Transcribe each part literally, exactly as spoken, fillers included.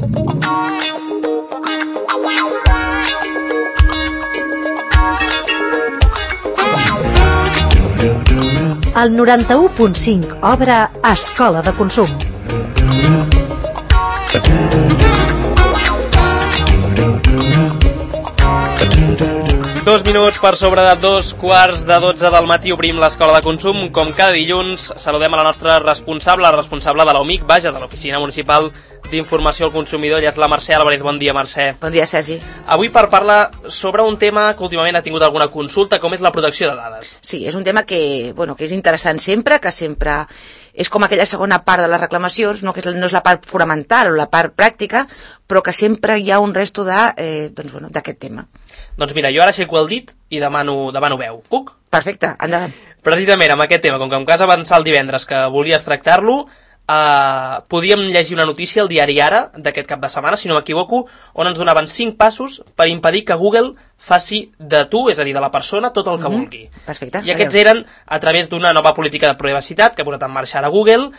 El noranta-u punt cinc obre Escola de Consum. Dos minuts per sobre de dos quarts de dotze del matí obrim l'Escola de Consum. Com cada dilluns, saludem a la nostra responsable, la responsable de l'O M I C, vaja, de l'Oficina Municipal d'Informació al Consumidor, ella és la Mercè Álvarez. Bon dia, Mercè. Bon dia, Sergi. Avui per parlar sobre un tema que últimament ha tingut alguna consulta, com és la protecció de dades. Sí, és un tema que, bueno, que és interessant sempre, que sempre és com aquella segona part de les reclamacions, no, que no és la part fonamental o la part pràctica, però que sempre hi ha un resto de, eh, doncs, bueno, d'aquest tema. Doncs mira, jo ara aixeco el dit i demano, demano veu. Puc? Perfecte, endavant. Precisament amb aquest tema, com que em cas avançar el divendres que volies tractar-lo, Uh, podíem llegir una notícia al diari Ara d'aquest cap de setmana, si no m'equivoco, on ens donaven cinc passos per impedir que Google faci de tu, és a dir, de la persona, tot el que Mm-hmm. vulgui. Perfecte. I aquests eren a través d'una nova política de privacitat que ha posat en marxa ara Google,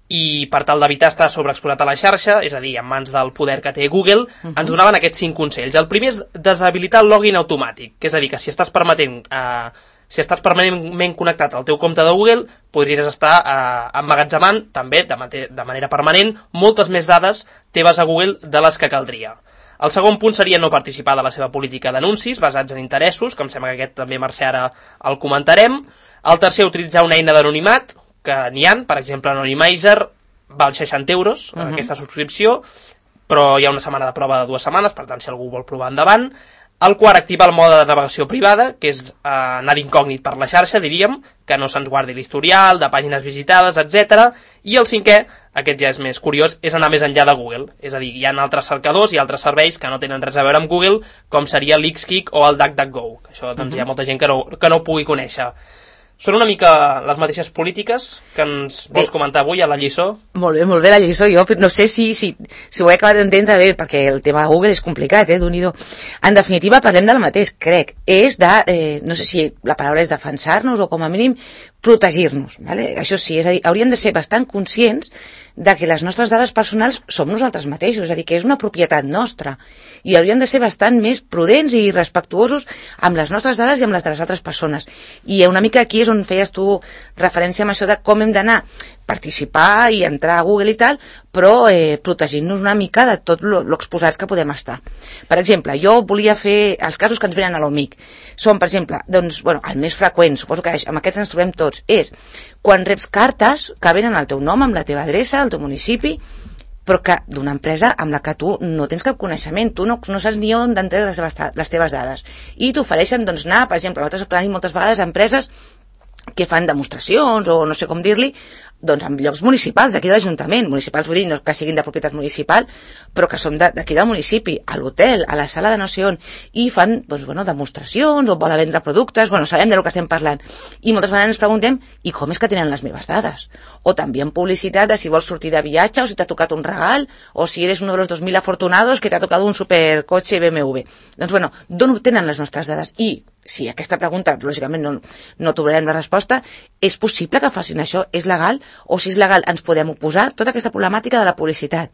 i per tal d'evitar estar sobreexplotat a la xarxa, és a dir, en mans del poder que té Google, Mm-hmm. ens donaven aquests cinc consells. El primer és deshabilitar el login automàtic, que és a dir, que si estàs permetent... Uh, Si estàs permanentment connectat al teu compte de Google, podries estar eh, emmagatzemant, també, de, de manera permanent, moltes més dades teves a Google de les que caldria. El segon punt seria no participar de la seva política d'anuncis basats en interessos, que em sembla que aquest també, Mercè, ara el comentarem. El tercer, utilitzar una eina d'anonimat, que n'hi ha, per exemple, Anonymizer, val seixanta euros, uh-huh. aquesta subscripció, però hi ha una setmana de prova de dues setmanes, per tant, si algú vol provar endavant. El quart, activar el mode de navegació privada, que és eh, anar d'incògnit per la xarxa, diríem, que no se'ns guardi l'historial, de pàgines visitades, etcètera. I el cinquè, aquest ja és més curiós, és anar més enllà de Google. És a dir, hi ha altres cercadors i altres serveis que no tenen res a veure amb Google, com seria l'Xkik o el DuckDuckGo. Això doncs, uh-huh. hi ha molta gent que no, que no ho pugui conèixer. Són una mica les mateixes polítiques que ens vols bé. Comentar avui a la lliçó? Molt bé, molt bé la lliçó. Jo no sé si, si, si ho he acabat d'entendre bé, perquè el tema de Google és complicat, eh, d'un-i-do. En definitiva, parlem del mateix, crec. És de, eh, no sé si la paraula és defensar-nos o com a mínim protegir-nos, ¿vale? Això sí, és a dir, hauríem de ser bastant conscients de que les nostres dades personals som nosaltres mateixos, és a dir, que és una propietat nostra, i hauríem de ser bastant més prudents i respectuosos amb les nostres dades i amb les de les altres persones. I una mica aquí és on feies tu referència amb això de com hem d'anar participar i entrar a Google i tal, però eh, protegint-nos una mica de tot l'exposats que podem estar. Per exemple, jo volia fer els casos que ens venen a l'O M I C. Són, per exemple, doncs, bueno, el més freqüent, suposo que amb aquests ens trobem tots, és quan reps cartes que venen al teu nom, amb la teva adreça, al teu municipi, però que d'una empresa amb la que tu no tens cap coneixement, tu no, no saps ni on d'entrar les, les teves dades. I t'ofereixen, doncs, anar, per exemple, nosaltres tenim moltes vegades empreses que fan demostracions o no sé com dir-li, doncs en llocs municipals d'aquí de l'Ajuntament, municipals vull dir, no que siguin de propietat municipal, però que són d'aquí del municipi, a l'hotel, a la sala de no sé on, i fan, doncs, bueno, demostracions o volen vendre productes, bueno, sabem de lo que estem parlant. I moltes vegades ens preguntem, i com és que tenen les meves dades? O també en publicitat de si vols sortir de viatge o si t'ha tocat un regal, o si eres uno de los dos mil afortunados que t'ha tocat un supercotxe B M W. Doncs, bueno, d'on obtenen les nostres dades? I si aquesta pregunta, lògicament, no, no trobarem la resposta, és possible que facin això? És legal? O si és legal, ens podem oposar? Tota aquesta problemàtica de la publicitat.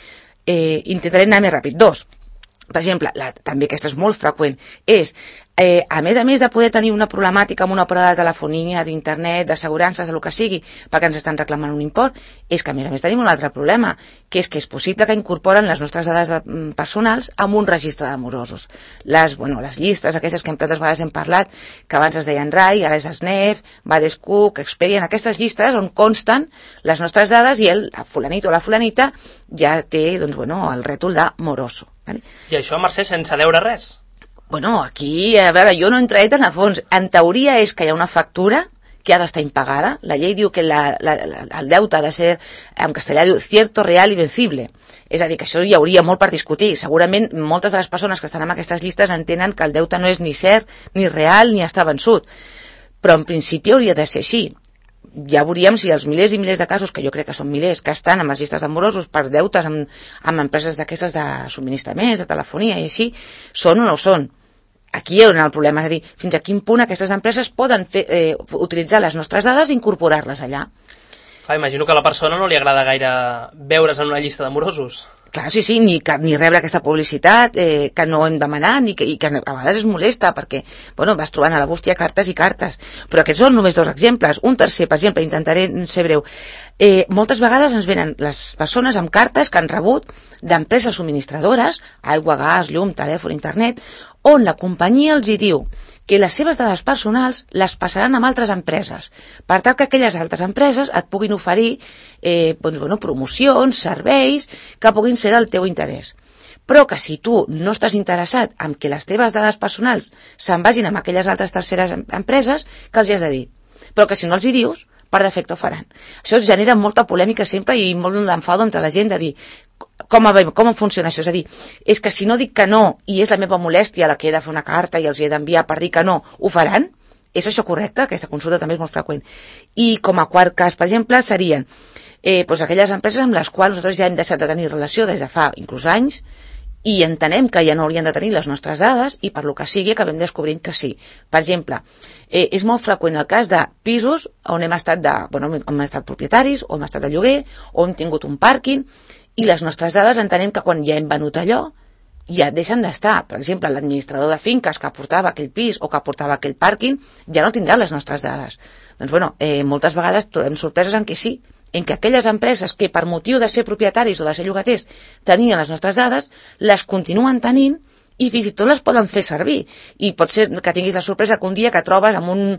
Eh, intentaré anar més ràpid. Dos, per exemple, la, també aquesta és molt freqüent, és, eh, a més a més de poder tenir una problemàtica amb una operadora de telefonia, d'internet, d'assegurances, del que sigui, perquè ens estan reclamant un import, és que a més a més tenim un altre problema, que és que és possible que incorporen les nostres dades personals amb un registre de morosos. Les, bueno, les llistes, aquestes que tantes vegades hem parlat, que abans es deien R A I, ara és Snef, Badescook, Experian, aquestes llistes on consten les nostres dades i el fulanito o la fulanita ja té, doncs, bueno, el rètol de moroso. Vale? I això, Mercè, sense deure res? Bueno, aquí, a veure, jo no he entrat en el fons. En teoria és que hi ha una factura que ha d'estar impagada. La llei diu que la, la, la, el deute ha de ser, en castellà diu, cierto, real i vencible. És a dir, que això hi hauria molt per discutir. Segurament moltes de les persones que estan en aquestes llistes entenen que el deute no és ni cert, ni real, ni està vençut. Però en principi hauria de ser així. Ja veuríem si els milers i milers de casos, que jo crec que són milers, que estan amb les llistes d'amorosos per deutes amb, amb empreses d'aquestes de subministraments, de telefonia i així, són o no són. Aquí hi ha el problema, és a dir, fins a quin punt aquestes empreses poden fer, eh, utilitzar les nostres dades i incorporar-les allà. Clar, imagino que a la persona no li agrada gaire veure's en una llista de morosos. Clar, sí, sí, ni, que, ni rebre aquesta publicitat eh, que no hem demanat, ni que, i que a vegades es molesta, perquè, bueno, vas trobant a la bústia cartes i cartes. Però aquests són només dos exemples. Un tercer, per exemple, intentaré ser breu. Eh, moltes vegades ens venen les persones amb cartes que han rebut d'empreses subministradores, aigua, gas, llum, telèfon, internet, on la companyia els hi diu que les seves dades personals les passaran amb altres empreses, per tal que aquelles altres empreses et puguin oferir eh, doncs, bueno, promocions, serveis, que puguin ser del teu interès. Però que si tu no estàs interessat en que les teves dades personals se'n vagin amb aquelles altres terceres empreses, que els hi has de dir. Però que si no els hi dius, per defecte ho faran. Això genera molta polèmica sempre i molt d'enfado entre la gent de dir com, com funciona això, és a dir, és que si no dic que no i és la meva molèstia la que he de fer una carta i els he d'enviar per dir que no, ho faran? És això correcte? Aquesta consulta també és molt freqüent. I com a quart cas, per exemple, serien eh, doncs aquelles empreses amb les quals nosaltres ja hem deixat de tenir relació des de fa inclús anys i entenem que ja no haurien de tenir les nostres dades i per lo que sigui acabem descobrint que sí. Per exemple, eh, és molt freqüent el cas de pisos on hem estat, de, bueno, on hem estat propietaris, o hem estat de lloguer, o hem tingut un pàrquing, i les nostres dades entenem que quan ja hem venut allò ja deixen d'estar. Per exemple, l'administrador de finques que aportava aquell pis o que aportava aquell pàrquing ja no tindrà les nostres dades. Doncs bueno, eh, moltes vegades trobem sorpreses en què sí, en què aquelles empreses que per motiu de ser propietaris o de ser llogaters tenien les nostres dades, les continuen tenint i fins i tot les poden fer servir. I pot ser que tinguis la sorpresa que un dia que trobes amb un,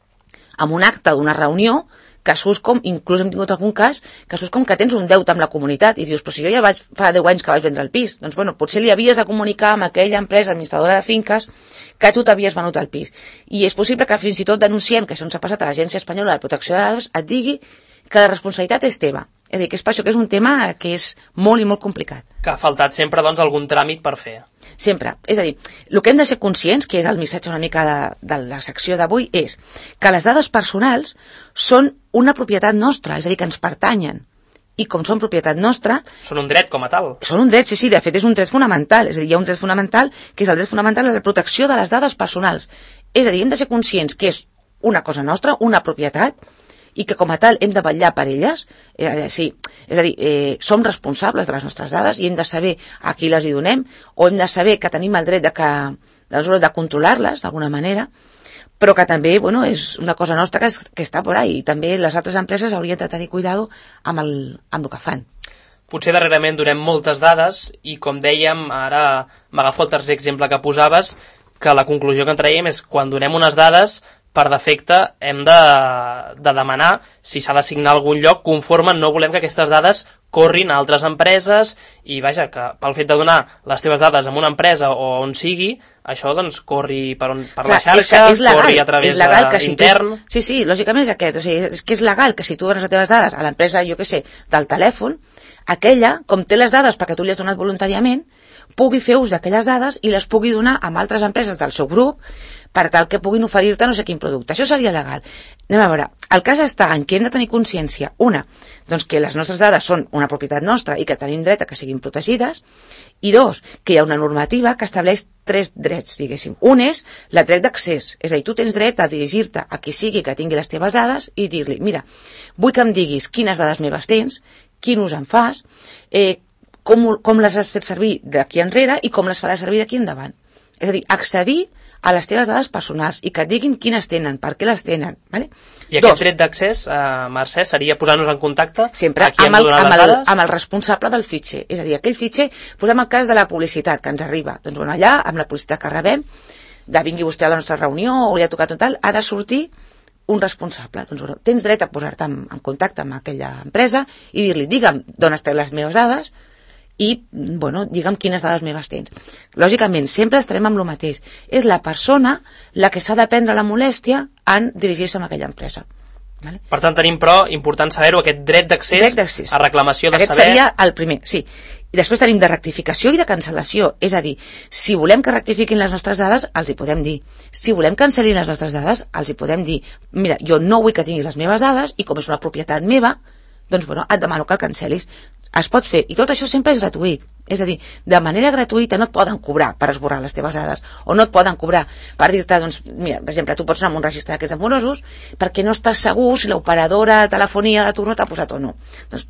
amb un acte d'una reunió que surts com, inclús hem tingut algun cas, que surts com que tens un deute amb la comunitat i dius, però si jo ja vaig, fa deu anys que vaig vendre el pis, doncs bueno, potser li havies de comunicar amb aquella empresa administradora de finques que tu t'havies venut el pis. I és possible que fins i tot denuncient, que això ens ha passat a l'Agència Espanyola de Protecció de Dades, et digui que la responsabilitat és teva. És a dir, que és per això que és un tema que és molt i molt complicat. Que ha faltat sempre, doncs, algun tràmit per fer. Sempre. És a dir, el que hem de ser conscients, que és el missatge una mica de, de la secció d'avui, és que les dades personals són una propietat nostra, és a dir, que ens pertanyen. I com són propietat nostra... Són un dret com a tal. Són un dret, sí, sí, de fet és un dret fonamental. És a dir, hi ha un dret fonamental que és el dret fonamental de la protecció de les dades personals. És a dir, hem de ser conscients que és una cosa nostra, una propietat, i que com a tal hem de vetllar per elles, eh, sí, és a dir, eh, som responsables de les nostres dades i hem de saber a qui les hi donem, o hem de saber que tenim el dret de, que, de, de controlar-les d'alguna manera, però que també, bueno, és una cosa nostra que, és, que està por ahí, i també les altres empreses haurien de tenir cuidado amb el, amb el que fan. Potser darrerament donem moltes dades i, com dèiem, ara m'agafo el tercer exemple que posaves, que la conclusió que en traiem és quan donem unes dades, per defecte hem de, de demanar si s'ha d'assignar algun lloc conforme no volem que aquestes dades corrin a altres empreses i vaja, que pel fet de donar les teves dades a una empresa o on sigui, això doncs corri per, on, per Clar, la xarxa, és que és legal, corri a través és legal que si intern... Tu, sí, sí, lògicament és aquest, o sigui, és que és legal que si tu dones les teves dades a l'empresa, jo què sé, del telèfon, aquella, com té les dades perquè tu li has donat voluntàriament, pugui fer ús d'aquelles dades i les pugui donar a altres empreses del seu grup per tal que puguin oferir-te no sé quin producte. Això seria legal. Anem a veure, el cas està en què hem de tenir consciència, una, doncs que les nostres dades són una propietat nostra i que tenim dret a que siguin protegides, i dos, que hi ha una normativa que estableix tres drets, diguéssim. Un és el dret d'accés, és a dir, tu tens dret a dirigir-te a qui sigui que tingui les teves dades i dir-li, mira, vull que em diguis quines dades meves tens, quin ús en fas, eh, com, com les has fet servir d'aquí enrere i com les faràs servir d'aquí endavant. És a dir, accedir a les teves dades personals i que et diguin quines tenen, per què les tenen. Vale? I aquest Dos, dret d'accés, eh, Mercè, seria posar-nos en contacte sempre amb el, amb, el, amb el responsable del fitxer. És a dir, aquell fitxer, posem el cas de la publicitat que ens arriba. Doncs bueno, allà, amb la publicitat que rebem, de vingui vostè a la nostra reunió o li ha tocat un tal, ha de sortir un responsable. Doncs bueno, tens dret a posar-te en, en contacte amb aquella empresa i dir-li, digue'm d'on estan les meves dades, i, bueno, digue'm quines dades meves tens. Lògicament, sempre estarem amb el mateix. És la persona la que s'ha de prendre la molèstia en dirigir-se a aquella empresa. Vale? Per tant, tenim, però, important saber-ho, aquest dret d'accés a reclamació de aquest saber... Aquest seria el primer, sí. I després tenim de rectificació i de cancel·lació. És a dir, si volem que rectifiquin les nostres dades, els hi podem dir. Si volem cancel·lir les nostres dades, els hi podem dir. Mira, jo no vull que tinguis les meves dades i com és una propietat meva, doncs, bueno, et demano que el cancel·lis. Es pot fer, i tot això sempre és gratuït. És a dir, de manera gratuïta no et poden cobrar per esborrar les teves dades, o no et poden cobrar per dir-te, doncs, mira, per exemple, tu pots anar a un registre d'aquests amorosos perquè no estàs segur si l'operadora de telefonia de turno t'ha posat o no. Doncs tu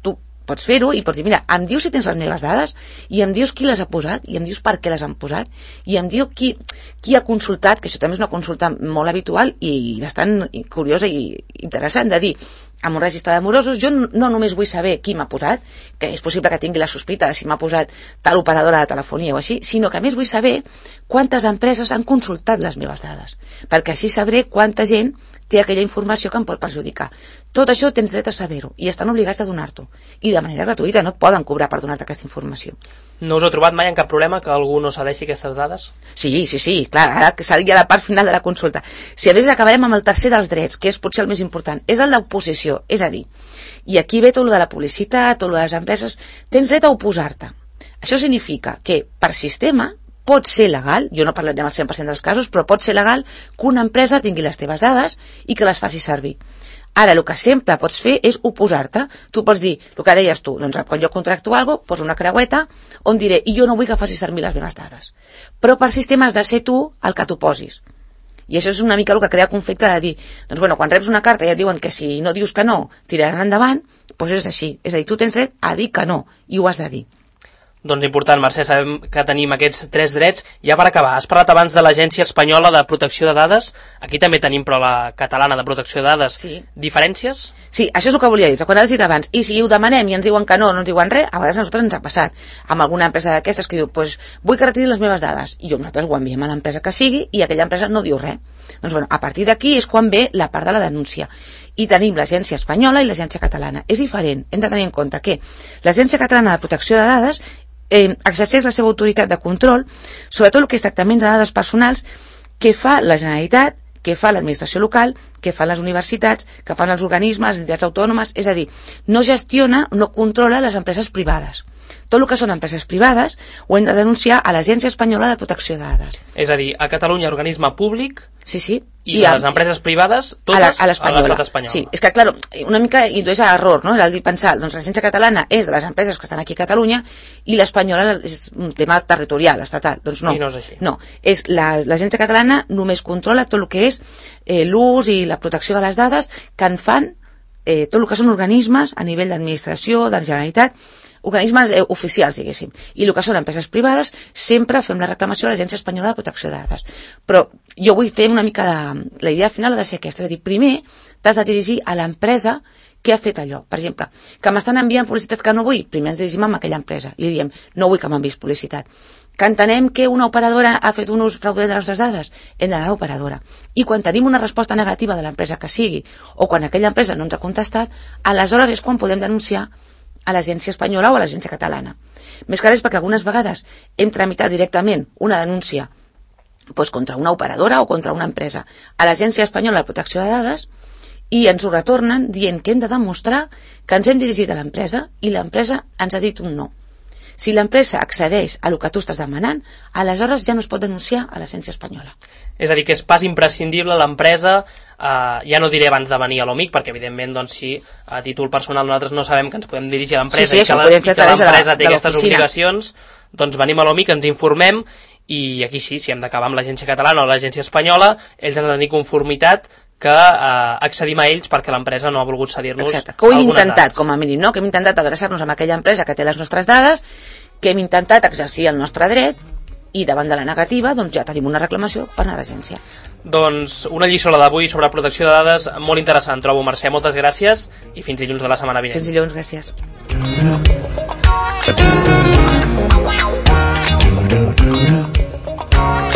pots fer-ho i pots dir, mira, em dius si tens les meves dades i em dius qui les ha posat i em dius per què les han posat i em diu qui, qui ha consultat, que això també és una consulta molt habitual i bastant curiosa i interessant de dir, amb un registre de morosos jo no només vull saber qui m'ha posat, que és possible que tingui la sospita de si m'ha posat tal operadora de telefonia o així, sinó que a més vull saber quantes empreses han consultat les meves dades, perquè així sabré quanta gent té aquella informació que em pot perjudicar. Tot això tens dret a saber-ho i estan obligats a donar-t'ho. I de manera gratuïta, no et poden cobrar per donar-te aquesta informació. No us heu trobat mai en cap problema que algú no cedeixi aquestes dades? Sí, sí, sí, clar, ara que seria la part final de la consulta. Si a més acabarem amb el tercer dels drets, que és potser el més important, és el d'oposició, és a dir, i aquí ve tot el de la publicitat, tot el de les empreses, tens dret a oposar-te. Això significa que, per sistema, pot ser legal, jo no parlarem al cent per cent dels casos, però pot ser legal que una empresa tingui les teves dades i que les faci servir. Ara, el que sempre pots fer és oposar-te. Tu pots dir, el que deies tu, doncs quan jo contracto alguna cosa, poso una creueta on diré, i jo no vull que faci servir les meves dades. Però per sistema has de ser tu el que t'oposis. I això és una mica el que crea conflicte de dir, doncs bueno, quan reps una carta i et diuen que si no dius que no, tiraran endavant, doncs és així. És a dir, tu tens dret a dir que no, i ho has de dir. Doncs important, Mercè, sabem que tenim aquests tres drets. Ja per acabar, has parlat abans de l'Agència Espanyola de Protecció de Dades. Aquí també tenim, però, la Catalana de Protecció de Dades. Sí. Diferències? Sí, això és el que volia dir. Quan has dit abans, i si ho demanem i ens diuen que no, no ens diuen res, a vegades a nosaltres ens ha passat amb alguna empresa d'aquestes que diu, pues, vull que retirin les meves dades. I jo nosaltres ho enviem a l'empresa que sigui i aquella empresa no diu res. Doncs, bueno, a partir d'aquí és quan ve la part de la denúncia. I tenim l'Agència Espanyola i l'Agència Catalana. És diferent. Hem de tenir en compte que l'Agència Catalana de Protecció de Dades Eh, exerceix la seva autoritat de control sobre tot el que és tractament de dades personals que fa la Generalitat, que fa l'administració local, que fan les universitats, que fan els organismes, les entitats autònomes, és a dir, no gestiona, no controla les empreses privades. Tot el que són empreses privades ho hem de denunciar a l'Agència Espanyola de Protecció de Dades. És a dir, a Catalunya organisme públic, sí, sí, i, I a les empreses privades, totes a l'estat espanyol. Sí, és que, clar, una mica indueix a error, no? El dir pensar, doncs l'Agència Catalana és de les empreses que estan aquí a Catalunya i l'espanyola és un tema territorial, estatal. Doncs no, I no és així. No, és l'Agència Catalana només controla tot el que és eh, l'ús i la protecció de les dades que en fan eh, tot el que són organismes a nivell d'administració, de la Generalitat, organismes eh, oficials, diguéssim. I el que són empreses privades, sempre fem la reclamació a l'Agència Espanyola de Protecció de Dades. Però jo vull fer una mica de... La idea final ha de ser aquesta, és a dir, primer t'has de dirigir a l'empresa que ha fet allò. Per exemple, que m'estan enviant publicitat que no vull, primer ens dirigim a aquella empresa. Li diem, no vull que m'enviïs publicitat. Que entenem que una operadora ha fet un ús fraudulent de les nostres dades, hem d'anar a l'operadora. I quan tenim una resposta negativa de l'empresa que sigui, o quan aquella empresa no ens ha contestat, aleshores és quan podem denunciar a l'Agència Espanyola o a l'Agència Catalana. Més que res perquè algunes vegades hem tramitat directament una denúncia doncs, contra una operadora o contra una empresa a l'Agència Espanyola de Protecció de Dades i ens ho retornen dient que hem de demostrar que ens hem dirigit a l'empresa i l'empresa ens ha dit un no. Si l'empresa accedeix a el que tu estàs demanant, aleshores ja no es pot denunciar a l'Agència Espanyola. És a dir, que és pas imprescindible l'empresa, eh, ja no diré abans de venir a l'O M I C, perquè evidentment, doncs, si a títol personal nosaltres no sabem que ens podem dirigir a l'empresa sí, sí, i que, la, i que l'empresa té aquestes obligacions, doncs venim a l'O M I C, ens informem, i aquí sí, si hem d'acabar amb l'Agència Catalana o l'Agència Espanyola, ells han de tenir conformitat que eh, accedim a ells perquè l'empresa no ha volgut cedir-nos algunes dades. Que ho hem intentat, com a mínim, no? Que hem intentat adreçar-nos a aquella empresa que té les nostres dades, que hem intentat exercir el nostre dret i davant de la negativa doncs ja tenim una reclamació per anar a l'agència. Doncs una lliçó la d'avui sobre protecció de dades molt interessant, trobo, Mercè. Moltes gràcies i fins dilluns de la setmana vinent. Fins dilluns, gràcies.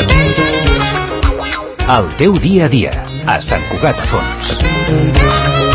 El teu dia a dia a Sant Cugat a Fons.